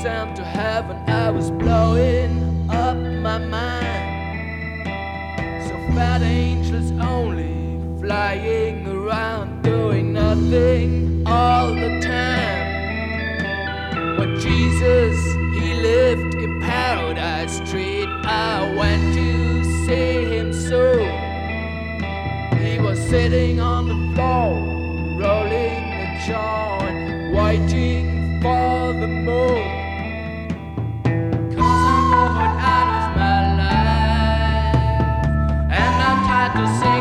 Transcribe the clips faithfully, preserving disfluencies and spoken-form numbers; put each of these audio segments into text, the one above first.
sent to heaven, I was blowing up my mind. So fat angels only flying around, doing nothing all the time. When Jesus, he lived in Paradise Street, I went to see him so. He was sitting on the floor, rolling the joint, waiting for the moon. Cause I'm bored out of my life, and I'm tired to sing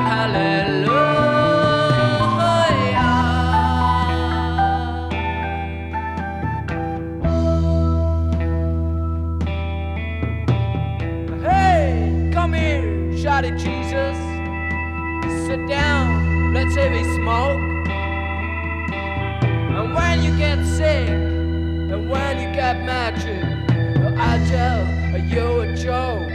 hallelujah. Hey, come here, shouted Jesus. Sit down, let's have a smoke. And when you get sick, and when you get magic, I'll tell you a joke.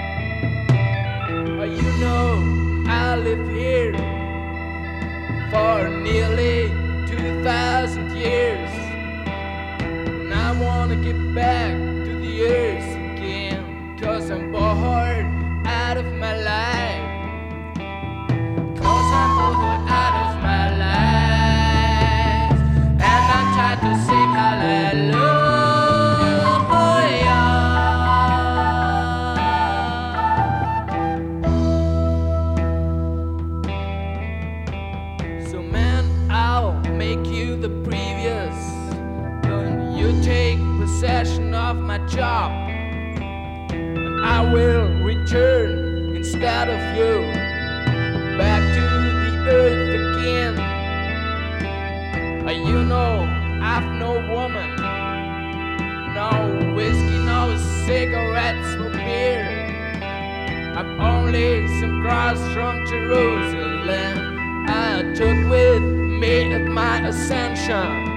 You know, I live here for nearly two thousand years, and I wanna get back to the earth again, cause I'm bored out of my life. Cause I'm bored out of my life, and I'm tired to sing hallelujah. So man, I'll make you the previous, then you take possession of my job, and I will return instead of you back to the earth again. Uh, You know, I've no woman, no whiskey, no cigarettes, no beer. I've only some cross from Jerusalem I took with me at my ascension.